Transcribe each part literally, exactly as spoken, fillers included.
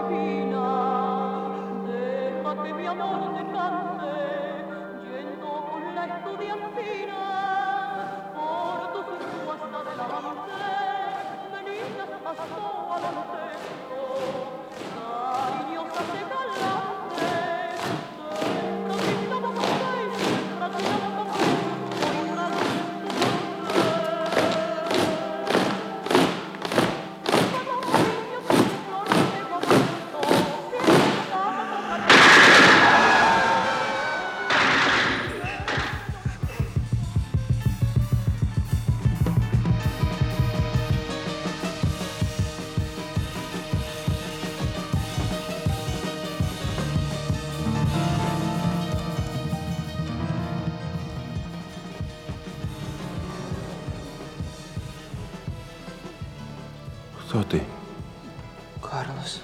Кто ты? Карлос.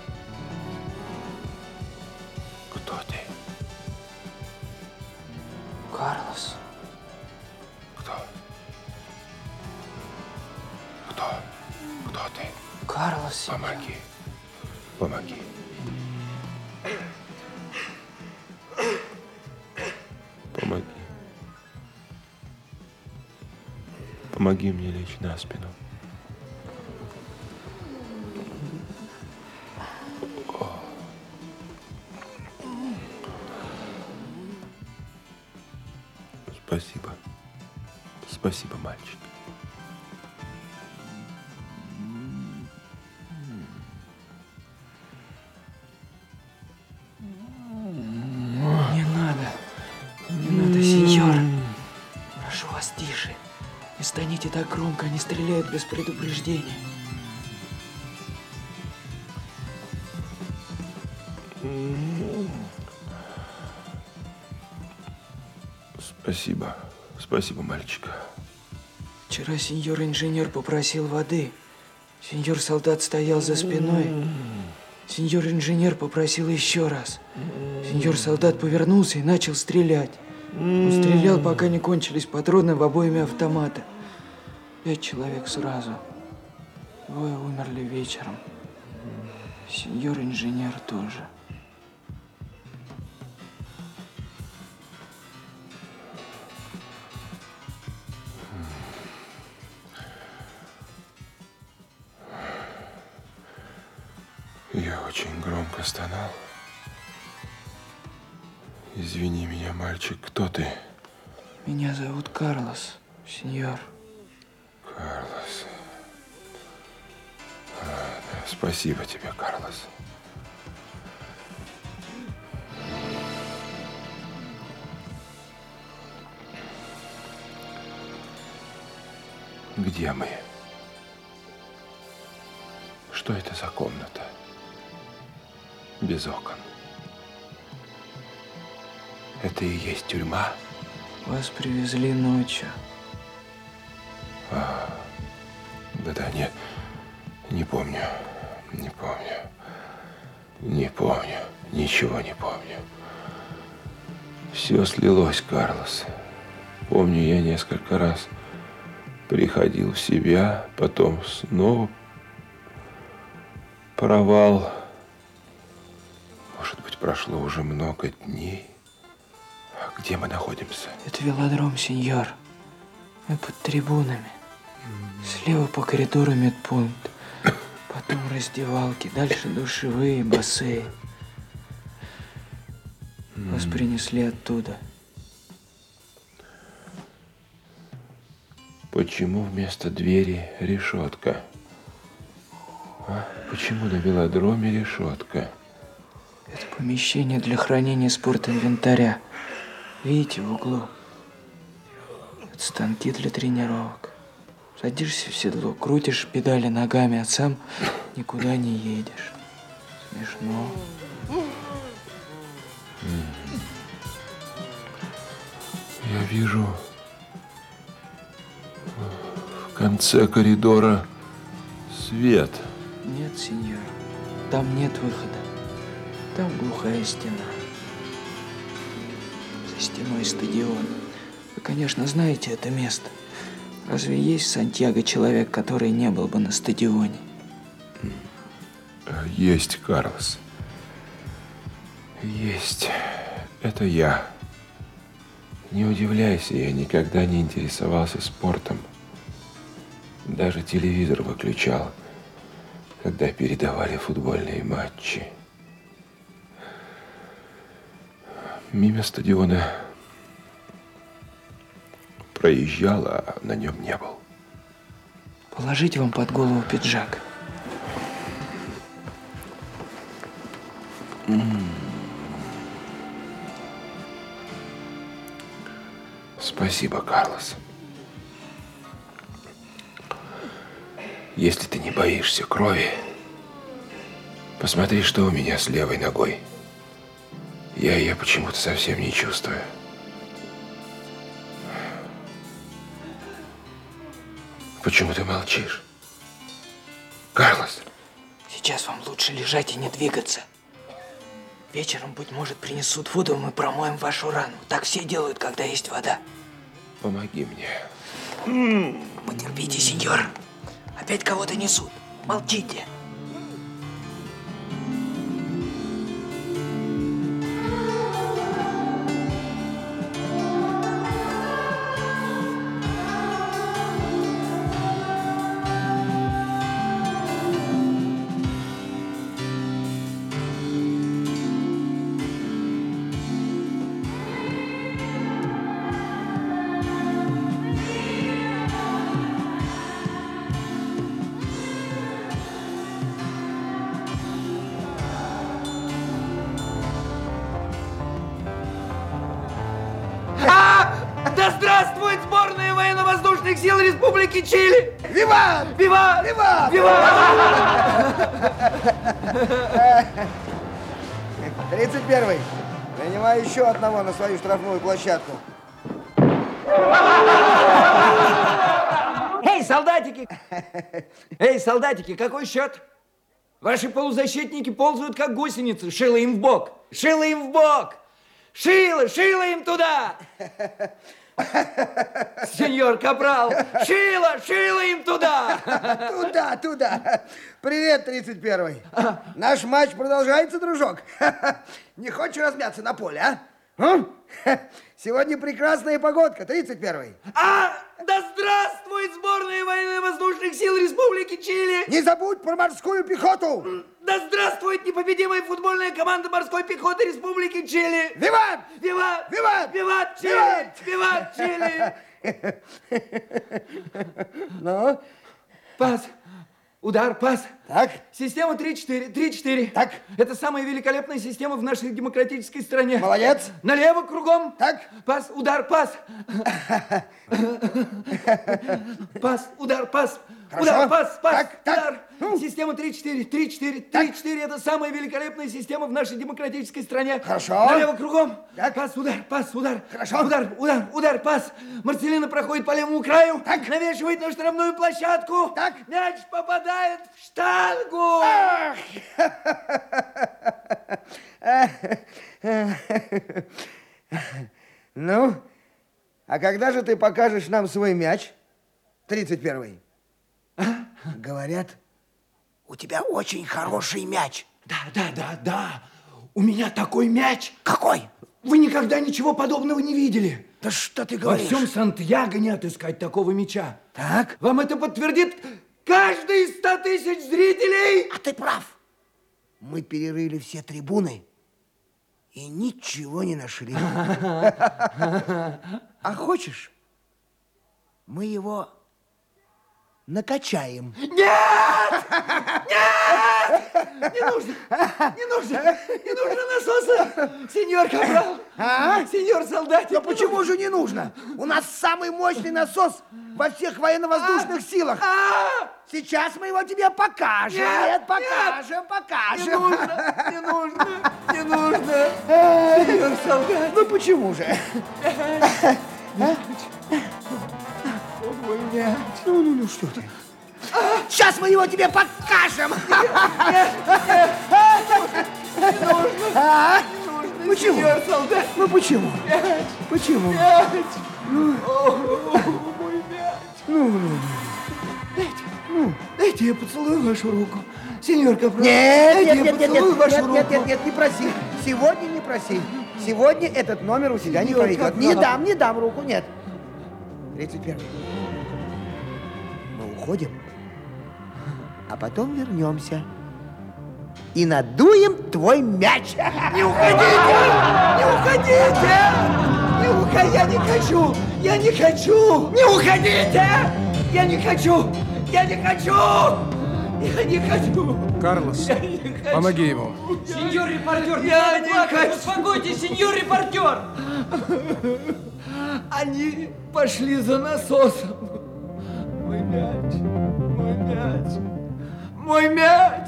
Кто ты? Карлос. Кто? Кто? Кто ты? Карлос. Помоги. Помоги. Помоги. Помоги мне лечь на спину. Спасибо. Спасибо, мальчик. Не надо. Не надо, сеньор. Прошу вас, тише. Не станите так громко, они стреляют без предупреждения. Спасибо. Спасибо, мальчик. Вчера сеньор-инженер попросил воды. Сеньор-солдат стоял за спиной. Сеньор-инженер попросил еще раз. Сеньор-солдат повернулся и начал стрелять. Он стрелял, пока не кончились патроны в обойме автомата. Пять человек сразу. Двое умерли вечером. Сеньор-инженер тоже. Я очень громко стонал. Извини меня, мальчик, кто ты? Меня зовут Карлос, сеньор. Карлос. А, да, спасибо тебе, Карлос. Где мы? Что это за комната? Без окон. Это и есть тюрьма? Вас привезли ночью. А, да-да, не, не помню, не помню, не помню, ничего не помню. Все слилось, Карлос. Помню, я несколько раз приходил в себя, потом снова провал. Может быть, прошло уже много дней. А где мы находимся? Это велодром, сеньор. Мы под трибунами. Слева по коридору медпункт. Потом раздевалки. Дальше душевые, бассейн. Вас принесли оттуда. Почему вместо двери решетка? А? Почему на велодроме решетка? Это помещение для хранения спортинвентаря. Видите, в углу. Это станки для тренировок. Садишься в седло, крутишь педали ногами, а сам никуда не едешь. Смешно. Я вижу в конце коридора свет. Нет, сеньор, там нет выхода. Там глухая стена. За стеной стадион. Вы, конечно, знаете это место. Разве есть в Сантьяго человек, который не был бы на стадионе? Есть, Карлос. Есть. Это я. Не удивляйся, я никогда не интересовался спортом. Даже телевизор выключал, когда передавали футбольные матчи. Мимо стадиона проезжал, а на нем не был. Положить вам под голову пиджак. Спасибо, Карлос. Если ты не боишься крови, посмотри, что у меня с левой ногой. Я ее почему-то совсем не чувствую. Почему ты молчишь? Карлос! Сейчас вам лучше лежать и не двигаться. Вечером, быть может, принесут воду, мы промоем вашу рану. Так все делают, когда есть вода. Помоги мне. Потерпите, сеньор. Опять кого-то несут. Молчите. Да здравствует сборная военно-воздушных сил Республики Чили! Виват! Виват! Виват! Виват! тридцать первый. Принимай еще одного на свою штрафную площадку. Эй, солдатики! Эй, солдатики, какой счет? Ваши полузащитники ползают, как гусеницы. Шило им в бок! Шило им в бок! Шило! Шило им туда! Сеньор Капрал! Шило! Шило им туда! Туда, туда. Привет, тридцать первый. Наш матч продолжается, дружок. Не хочешь размяться на поле, а? М? Сегодня прекрасная погодка, тридцать первый. А, да здравствует сборная военно-воздушных сил Республики Чили! Не забудь про морскую пехоту! Да здравствует непобедимая футбольная команда морской пехоты Республики Чили! Виват! Виват! Виват! Виват Чили! Виват Чили! Ну? Пас! Удар, пас. Так. Система три-четыре. три-четыре. Так. Это самая великолепная система в нашей демократической стране. Молодец. Налево кругом. Так. Пас, удар, пас. Пас, удар, пас. Хорошо. Удар, пас, пас, Так, так. удар. Ну. Система три-четыре. три-четыре. три-четыре. Это самая великолепная система в нашей демократической стране. Хорошо. Налево кругом. Так. Пас, удар, пас, удар. Хорошо. Удар, удар, удар, пас. Марселина проходит по левому краю. Так. Навешивает на штрафную площадку. Так. Мяч попадает в штангу. Ну, а когда же ты покажешь нам свой мяч, тридцать первый? Говорят, у тебя очень хороший мяч. Да, да, да, да. У меня такой мяч. Какой? Вы никогда ничего подобного не видели. Да что ты Во говоришь? всем Сантьяго не отыскать такого мяча. Так. Вам это подтвердит каждый из ста тысяч зрителей. А ты прав. Мы перерыли все трибуны и ничего не нашли. А хочешь, мы его накачаем? Нет! Нет! Не нужно! Не нужно! Не нужно насоса! Сеньор Капрал! А? Сеньор солдатик! Да почему же не нужно? У нас самый мощный насос во всех военно-воздушных силах. А! Сейчас мы его тебе покажем. Нет, Нет, покажем, покажем. Не нужно! Не нужно! Не нужно! Сеньор солдатик! Ну почему же? Мой мяч! Ну, ну, ну, что ты? Сейчас мы его тебе покажем. А? Почему? Сеньор солдат! Ну почему? Мяч! Почему? Мяч! Ну, О, мой мяч! ну, ну. Дайте, ну, дайте я поцелую вашу руку. Сеньор Капрал, Нет, дайте нет, я нет, нет, поцелую нет, вашу нет, руку. нет, нет, нет, не проси. сегодня не проси. Сегодня этот номер у тебя не Сеньор, пройдет. как Не надо. дам, не дам руку, нет. тридцать первый. Мы уходим, а потом вернемся. И надуем твой мяч. Не уходите! Не уходите! Не уходи! Я не хочу! Я не хочу! Не уходите! Я не хочу! Я не хочу! Я не хочу! Карлос, Я не хочу! помоги ему. Сеньор репортер, не Я надо не плакать, хочу. успокойтесь, сеньор репортер! Они пошли за насосом. Мой мяч, мой мяч, мой мяч.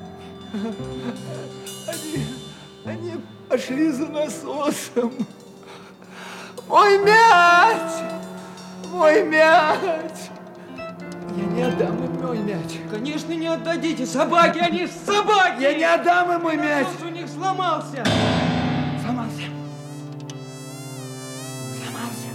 Они, они пошли за насосом. Мой мяч, мой мяч. Я не отдам им мой мяч. Конечно, не отдадите, собаки, они ж собаки! Я не отдам им мой мяч. Насос у них сломался! Сломался. Сломался.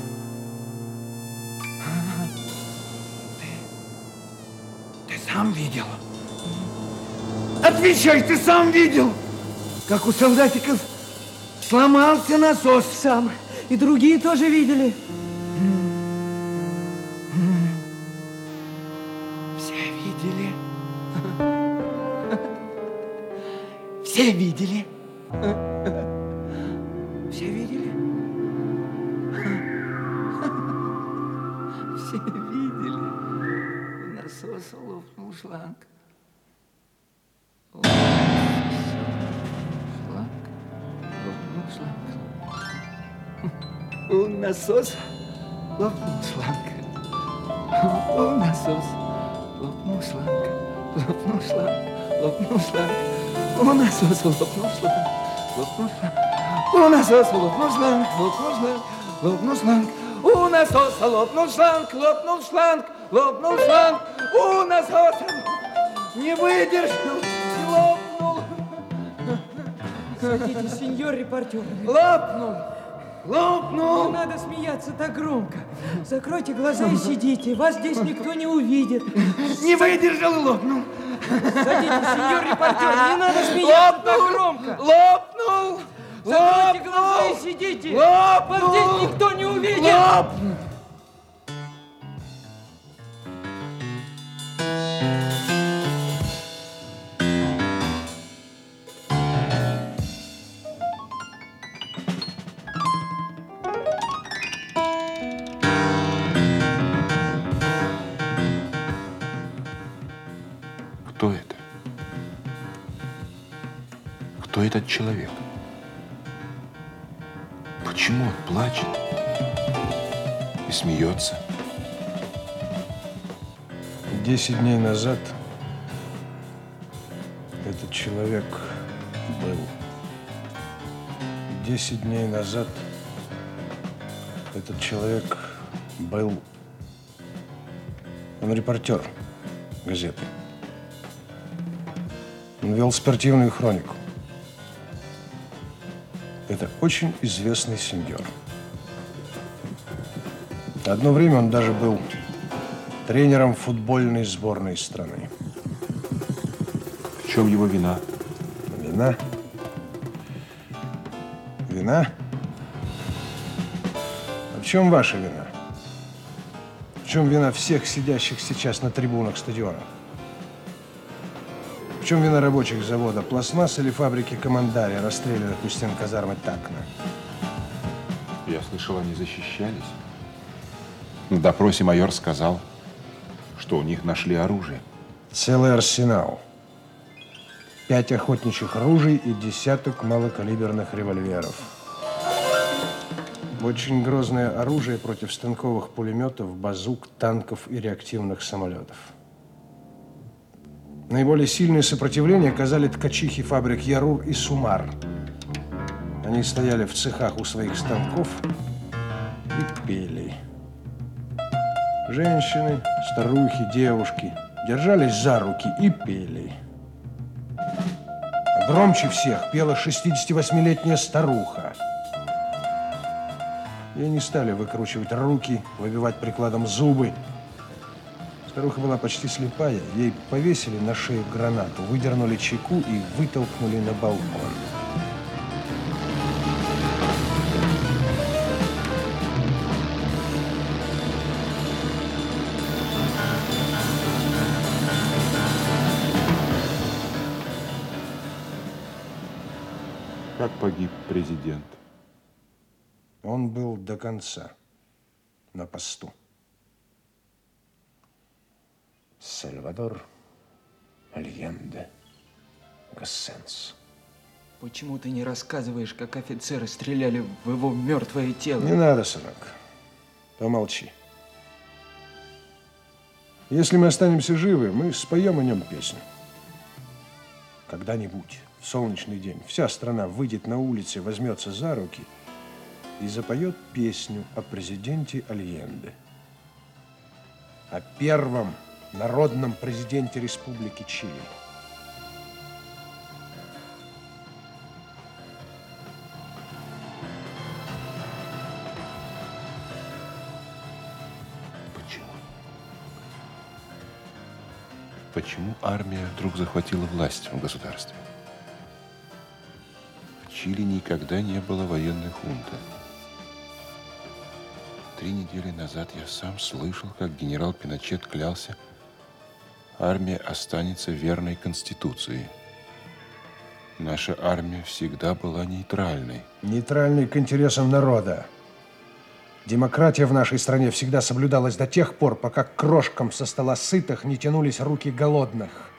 Ты, ты сам видел? Отвечай, ты сам видел, как у солдатиков сломался насос? Сам. И другие тоже видели. Все видели. Все видели. Все видели. Все видели. У насоса лопнул шланг. Шланг. Лопнул шланг. У насоса лопнул шланг. У насоса лопнул шланг. Лопнул шланг. Лопнул шланг. У насоса лопнул шланг. Лопнул шланг. У насоса лопнул шланг. Лопнул шланг. Лопнул шланг. У насоса лопнул шланг. Лопнул шланг. Лопнул шланг. У насоса не выдержал и лопнул. Садитесь, сеньор репортер. Лопнул. Не Лопнул. надо смеяться так громко. Закройте глаза и сидите. Вас здесь никто не увидит. Не выдержал и лопнул. Садитесь, сеньор репортер. Не надо смеяться так громко. Лопнул. Закройте глаза и Лопнул. сидите. Вас Лопнул. здесь никто не увидит. Лопнул. Кто это? Кто этот человек? Почему он плачет и смеется? Десять дней назад этот человек был. Десять дней назад этот человек был. Он репортер газеты. Он вел спортивную хронику. Это очень известный сеньор. Одно время он даже был тренером футбольной сборной страны. В чем его вина? Вина? Вина? А в чем ваша вина? В чем вина всех сидящих сейчас на трибунах стадиона? В чем вина рабочих завода «Пластмасс» или фабрики «Командари», расстрелянных у стен казармы «Такна»? Я слышал, они защищались. На допросе майор сказал, что у них нашли оружие. Целый арсенал. Пять охотничьих ружей и десяток малокалиберных револьверов. Очень грозное оружие против станковых пулеметов, базук, танков и реактивных самолетов. Наиболее сильное сопротивление оказали ткачихи фабрик «Ярур» и «Сумар». Они стояли в цехах у своих станков и пели. Женщины, старухи, девушки держались за руки и пели. А громче всех пела шестидесятивосьмилетняя старуха. Ей не стали выкручивать руки, выбивать прикладом зубы. Старуха была почти слепая. Ей повесили на шею гранату, выдернули чеку и вытолкнули на балкон. Как погиб президент? Он был до конца на посту. Сальвадор Альенде Госсенс. Почему ты не рассказываешь, как офицеры стреляли в его мертвое тело? Не надо, сынок. Помолчи. Если мы останемся живы, мы споем о нем песню. Когда-нибудь, в солнечный день, вся страна выйдет на улицы, возьмется за руки и запоет песню о президенте Альенде. О первом народном президенте Республики Чили. Почему? Почему армия вдруг захватила власть в государстве? В Чили никогда не было военной хунты. Три недели назад я сам слышал, как генерал Пиночет клялся, армия останется верной Конституции. Наша армия всегда была нейтральной. Нейтральной к интересам народа. Демократия в нашей стране всегда соблюдалась до тех пор, пока к крошкам со стола сытых не тянулись руки голодных.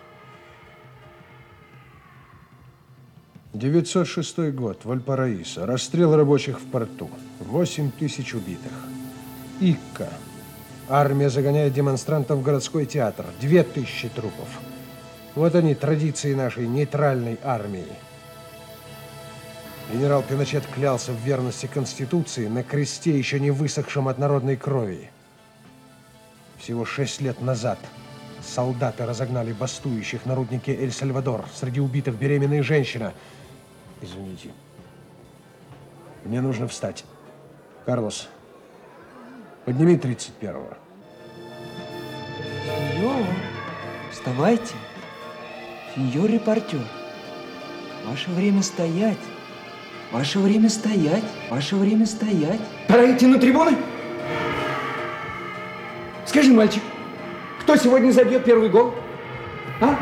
девятьсот шестой год, Вальпараисо. Расстрел рабочих в порту. восемь тысяч убитых. Икка. Армия загоняет демонстрантов в городской театр. Две тысячи трупов. Вот они, традиции нашей нейтральной армии. Генерал Пиночет клялся в верности Конституции на кресте, еще не высохшем от народной крови. Всего шесть лет назад солдаты разогнали бастующих на руднике Эль-Сальвадор. Среди убитых беременная женщина. Извините. Мне нужно встать. Карлос, подними тридцать первого. Сеньор, вставайте. Сеньор репортер, ваше время стоять. Ваше время стоять. Ваше время стоять. Пора идти на трибуны? Скажи, мальчик, кто сегодня забьет первый гол? А?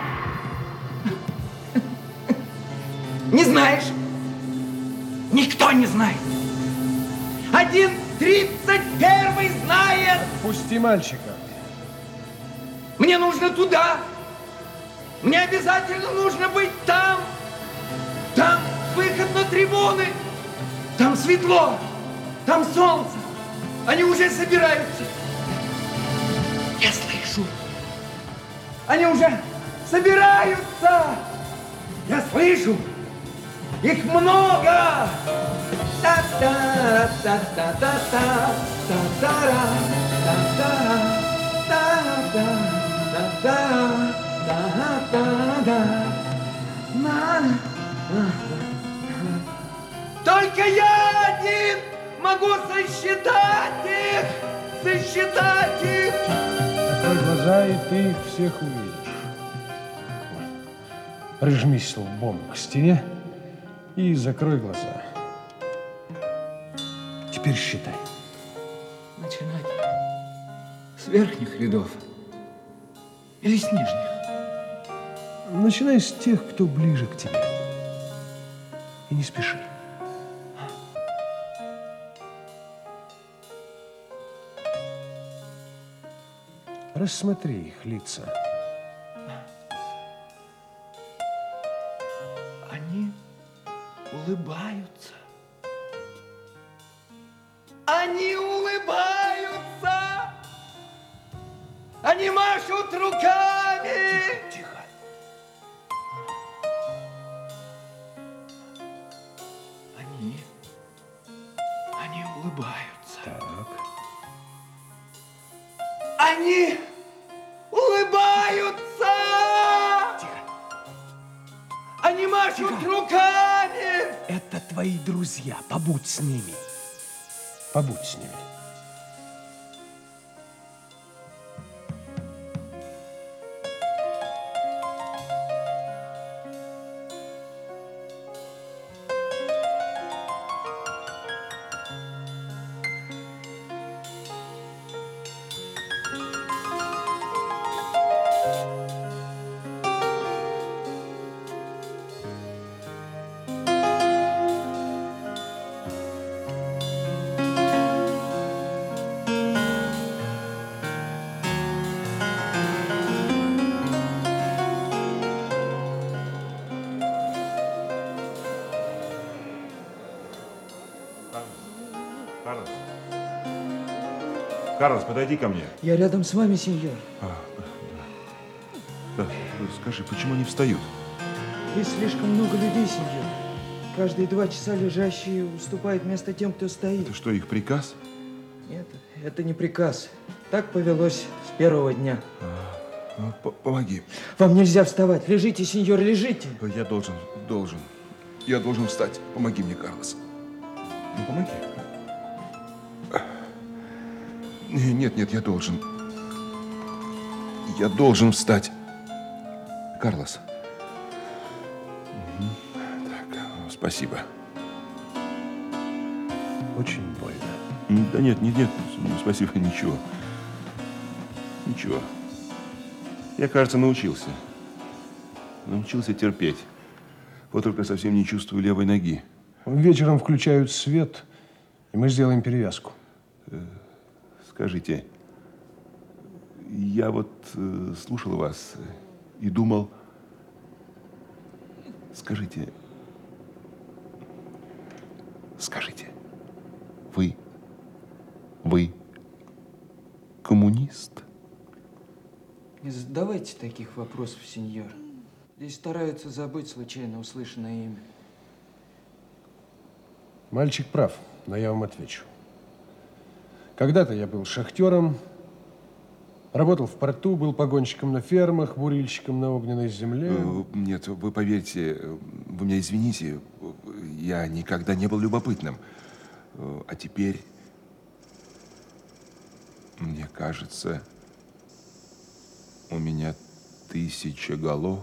Не знаешь? Никто не знает. Один тридцать первый знает. Пусти мальчика. Мне нужно туда. Мне обязательно нужно быть там. Там выход на трибуны. Там светло. Там солнце. Они уже собираются. Я слышу. Они уже собираются. Я слышу. Их много. Та-та-та-та-та-та. Та-та-ра. Та-та-ра. Та-та-та-та. Та-та-та. На. Только я один могу сосчитать их. Сосчитать их. Закрой глаза, и ты их всех увидишь. Прижмись лбом к стене и закрой глаза. Теперь считай. Начинать с верхних рядов или с нижних? Начинай с тех, кто ближе к тебе. И не спеши. Рассмотри их лица. Они улыбаются. Они улыбаются. Они машут руками. Тихо. Они, они улыбаются. Так. Они улыбаются. Тихо. Они машут руками. Это твои друзья. Побудь с ними. Побудь с ними. Карлос, подойди ко мне. Я рядом с вами, сеньор. Да, скажи, почему они встают? Здесь слишком много людей, сеньор. Каждые два часа лежащие уступают место тем, кто стоит. Это что, их приказ? Нет, это не приказ. Так повелось с первого дня. Ну, по- помоги. Вам нельзя вставать. Лежите, сеньор, лежите. Я должен, должен. Я должен встать. Помоги мне, Карлос. Ну, помоги. Нет, нет, я должен. Я должен встать. Карлос. Угу. Так, спасибо. Очень больно. Да нет, нет, нет, спасибо, ничего. Ничего. Я, кажется, научился. Научился терпеть. Вот только совсем не чувствую левой ноги. Вечером включают свет, и мы сделаем перевязку. Скажите, я вот э, слушал вас и думал, скажите, скажите, вы, вы коммунист? Не задавайте таких вопросов, сеньор. Здесь стараются забыть случайно услышанное имя. Мальчик прав, но я вам отвечу. Когда-то я был шахтером, работал в порту, был погонщиком на фермах, бурильщиком на огненной земле. Э, Нет, вы поверьте, вы меня извините, я никогда не был любопытным. Э, А теперь, мне кажется, у меня тысяча голов,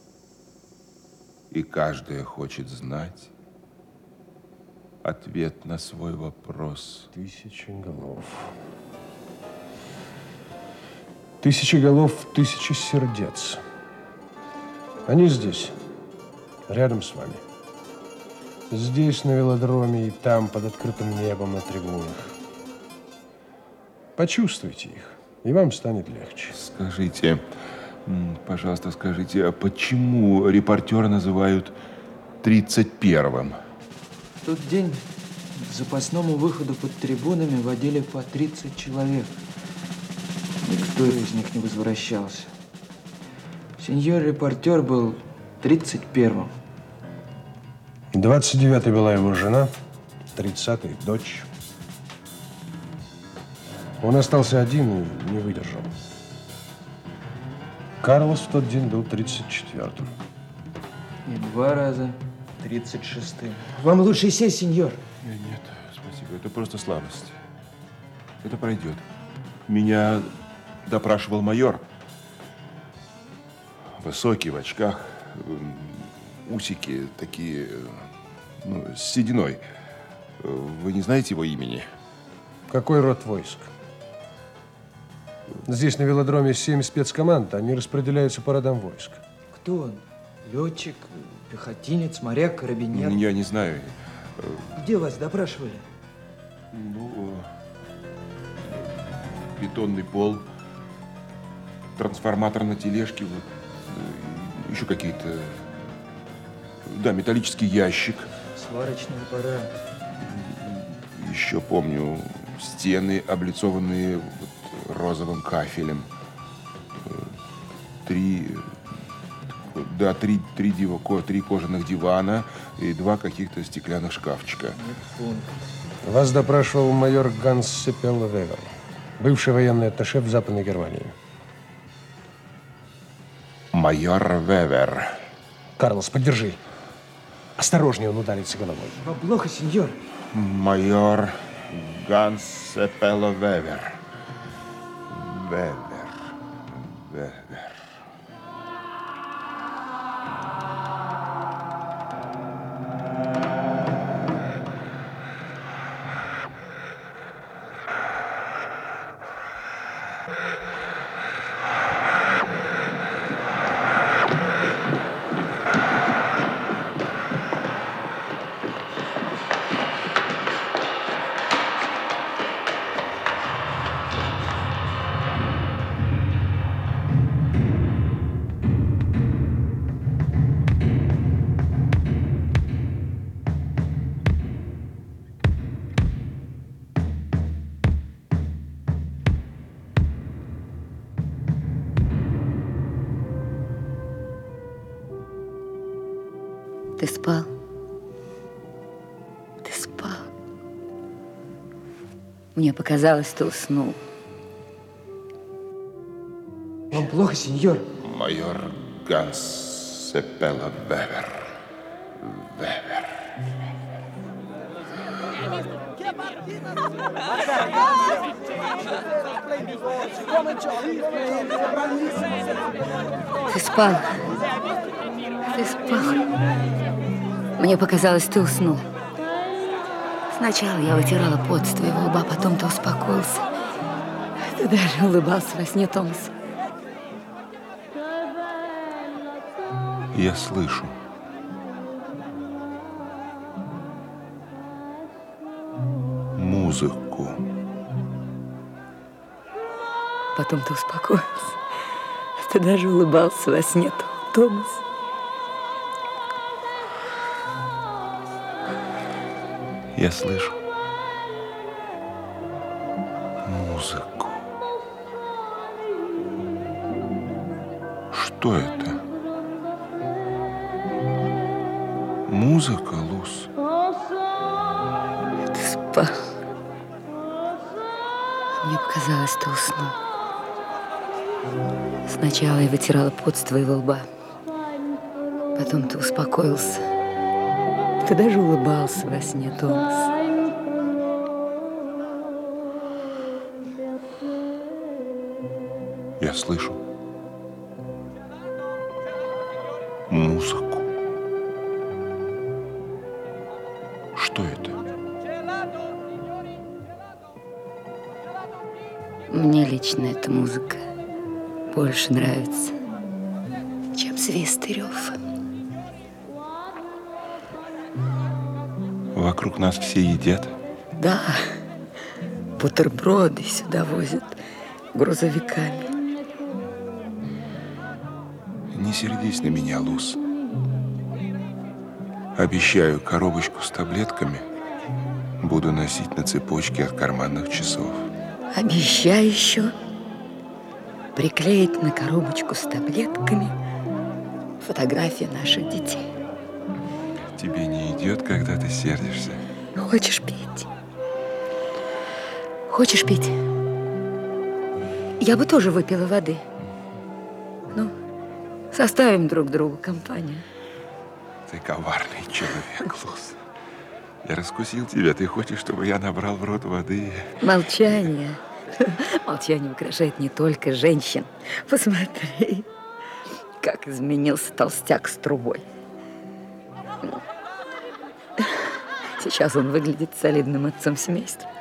и каждая хочет знать ответ на свой вопрос. Тысяча голов. Тысяча голов, тысячи сердец. Они здесь, рядом с вами. Здесь, на велодроме, и там, под открытым небом, на трибунах. Почувствуйте их, и вам станет легче. Скажите, м, пожалуйста, скажите, а почему репортера называют тридцать первым? В тот день к запасному выходу под трибунами водили по тридцать человек. Никто из них не возвращался. Сеньор-репортер был тридцать первым. двадцать девятый была его жена, тридцатый – дочь. Он остался один и не выдержал. Карлос в тот день был тридцать четвёртым. И два раза тридцать шестым. Вам лучше сесть, сеньор. Нет, нет, спасибо, это просто слабость. Это пройдет. Меня допрашивал майор. Высокий, в очках, м, усики такие, э, ну, с сединой. Э, Вы не знаете его имени? Какой род войск? Здесь на велодроме семь спецкоманд, они распределяются по родам войск. Кто он? Летчик, пехотинец, моряк, карабинер? Я не знаю. Где вас допрашивали? Ну, э, бетонный пол, трансформатор на тележке, вот, э, еще какие-то, да, металлический ящик. Сварочный аппарат. Еще помню стены, облицованные вот розовым кафелем. Э, Три, да, три, три, дива- ко- три кожаных дивана и два каких-то стеклянных шкафчика. Нет пункта. Вас допрашивал майор Ганс Сепел-Вевер, бывший военный атташе в Западной Германии. Майор Вевер. Карлос, поддержи. Осторожнее, он ударится головой. Вам плохо, сеньор? Майор Ганс Сепело Вевер. Вевер. Вевер. Ты спал? Ты спал? Мне показалось, ты уснул. Вам плохо, сеньор? Майор Ганс Сепела Вевер. Вевер. Ты спал. Ты спал. Мне показалось, ты уснул. Сначала я вытирала пот с твоего лба, потом ты успокоился. Ты даже улыбался во сне, Томас. Я слышу. Музыку. Потом ты успокоился. Ты даже улыбался во сне, Томас. Я слышу музыку. Что это? Музыка, Луз? Ты спал. Мне показалось, ты уснул. Сначала я вытирала пот с твоего лба. Потом ты успокоился. Ты даже улыбался во сне, Томас. Я слышу музыку. Что это? Мне лично эта музыка больше нравится, чем свист и рев. Вокруг нас все едят. Да, бутерброды сюда возят грузовиками. Не сердись на меня, Луз. Обещаю, коробочку с таблетками буду носить на цепочке от карманных часов. Обещаю еще приклеить на коробочку с таблетками фотографии наших детей. Тебе не идет, когда ты сердишься? Хочешь пить? Хочешь пить? Я бы тоже выпила воды. Ну, составим друг другу компанию. Ты коварный человек, Луз. Я раскусил тебя. Ты хочешь, чтобы я набрал в рот воды? Молчание. Молчание украшает не только женщин. Посмотри, как изменился толстяк с трубой. Сейчас он выглядит солидным отцом семейства.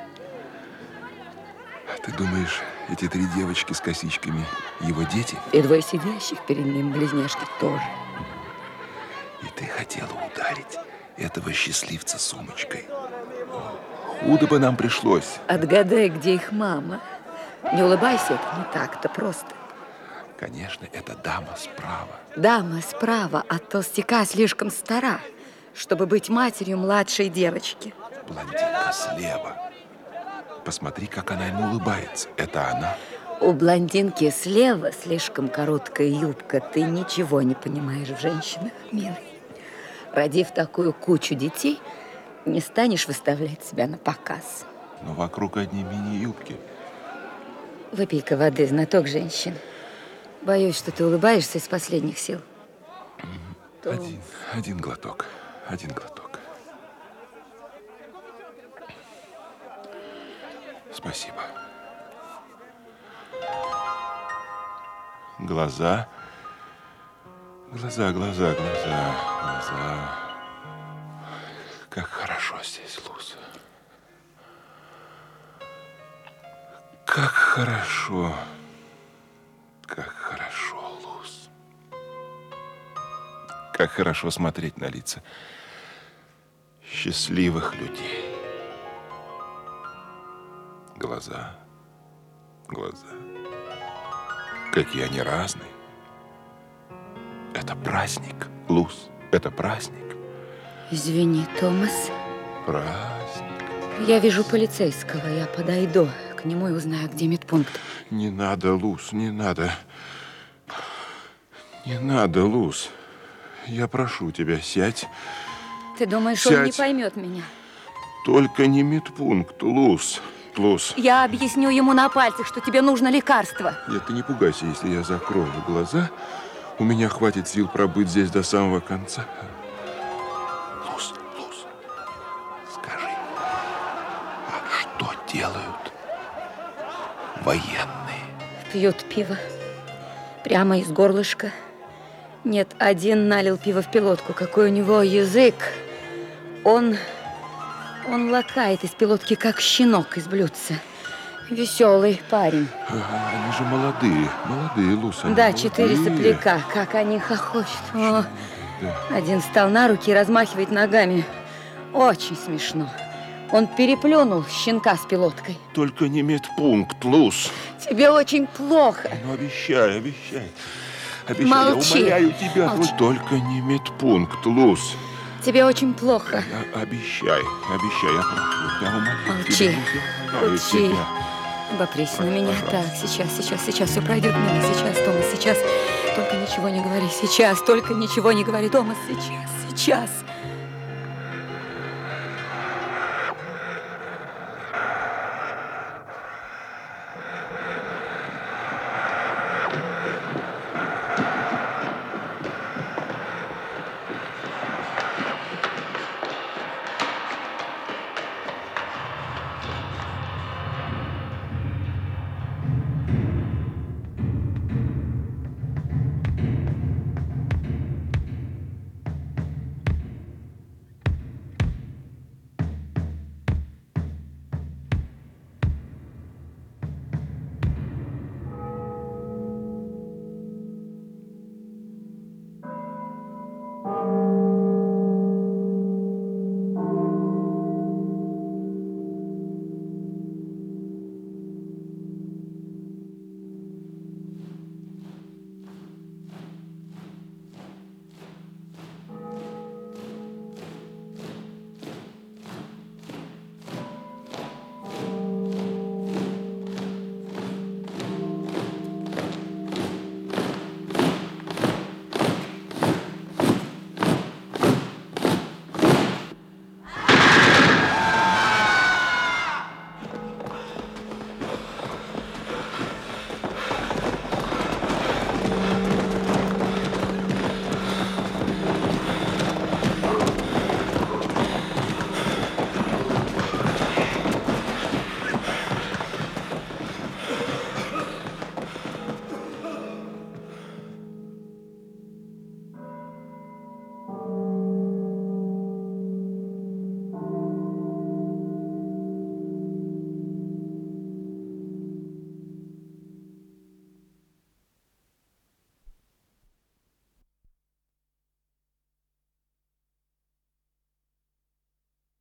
Ты думаешь, эти три девочки с косичками его дети? И двое сидящих перед ним близняшки тоже. И ты хотела ударить этого счастливца сумочкой. Худо бы нам пришлось. Отгадай, где их мама. Не улыбайся, это не так-то просто. Конечно, это дама справа. Дама справа от толстяка слишком стара, чтобы быть матерью младшей девочки. Блондинка слева. Посмотри, как она ему улыбается. Это она. У блондинки слева слишком короткая юбка. Ты ничего не понимаешь в женщинах, милый. Родив такую кучу детей, не станешь выставлять себя на показ. Но вокруг одни мини-юбки. Выпей-ка воды, знаток женщин. Боюсь, что ты улыбаешься из последних сил. Один, один глоток. Один глоток. Спасибо. Глаза. Глаза, глаза, глаза, глаза. Как хорошо здесь, Луз. Как хорошо. Как хорошо, Луз. Как хорошо смотреть на лица счастливых людей. Глаза, глаза. Какие они разные. Это праздник, Луз. Это праздник. Извини, Томас. Праздник. Я вижу полицейского. Я подойду к нему и узнаю, где медпункт. Не надо, Луз, не надо. Не надо, Луз. Я прошу тебя, сядь. Ты думаешь, Сядь. он не поймет меня? Только не медпункт, Луз. Луз. Я объясню ему на пальцах, что тебе нужно лекарство. Нет, ты не пугайся, если я закрою глаза. У меня хватит сил пробыть здесь до самого конца. Луз, Луз, скажи, а что делают военные? Пьют пиво. Прямо из горлышка. Нет, один налил пиво в пилотку. Какой у него язык. Он... Он лакает из пилотки, как щенок из блюдца. Веселый парень. Ага, они же молодые, молодые, Луз. они Да, четыре молодые. сопляка. Как они хохочут. О, Да. один встал на руки и размахивает ногами. Очень смешно. Он переплюнул щенка с пилоткой. Только не медпункт, Луз. Тебе очень плохо. Ну, обещай, обещай. Обещай, Молчи. я умоляю тебя. Молчи. Ну, только не медпункт, Луз. Тебе очень плохо. Я- обещай, обещай, я прошу. Я умоляю Молчи. тебя, Луз, я умоляю Молчи. тебя. Обопрись на меня. Так, сейчас, сейчас, сейчас все пройдет мимо. Сейчас, Томас, сейчас. Только ничего не говори. Сейчас, только ничего не говори. Томас, сейчас, сейчас.